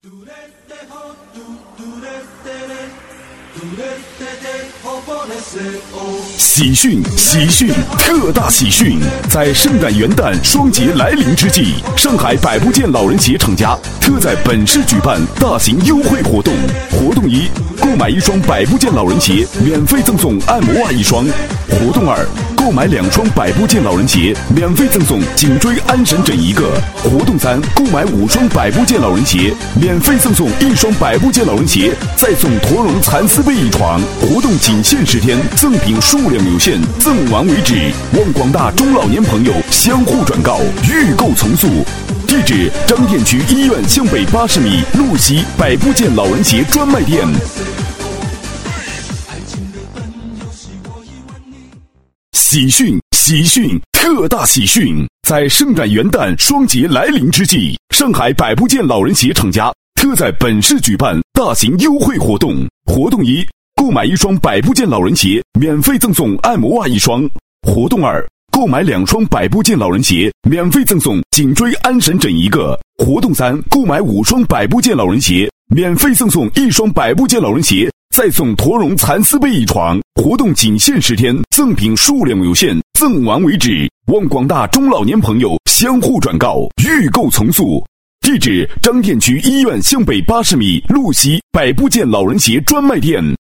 喜讯！喜讯！特大喜讯！在圣诞元旦双节来临之际，上海百步店老人鞋厂家特在本市举办大型优惠活动。活动一：购买1双百步店老人鞋，免费赠送按摩袜1双；活动二：购买2双百步店老人鞋，免费赠送颈椎安神枕1个；活动三：购买5双百步店老人鞋，免费赠送1双百步店老人鞋，再送驼绒蚕丝被1床。活动仅限10天，赠品数量有限，赠完为止。望广大中老年朋友相互转告，预购从速。地址：张店区医院向北80米路西百步店老人鞋专卖店。喜讯！喜讯！特大喜讯！在圣诞元旦双节来临之际，上海百步店老人鞋厂家特在本市举办大型优惠活动。活动一：购买1双百步店老人鞋，免费赠送按摩袜1双；活动二：购买2双百步店老人鞋，免费赠送颈椎安神枕1个；活动三：购买5双百步店老人鞋，免费赠送1双百步店老人鞋，再送驼绒蚕丝被1床。活动仅限10天，赠品数量有限，赠完为止。望广大中老年朋友相互转告，预购从速。地址：张店区医院向北80米路西百步店老人鞋专卖店。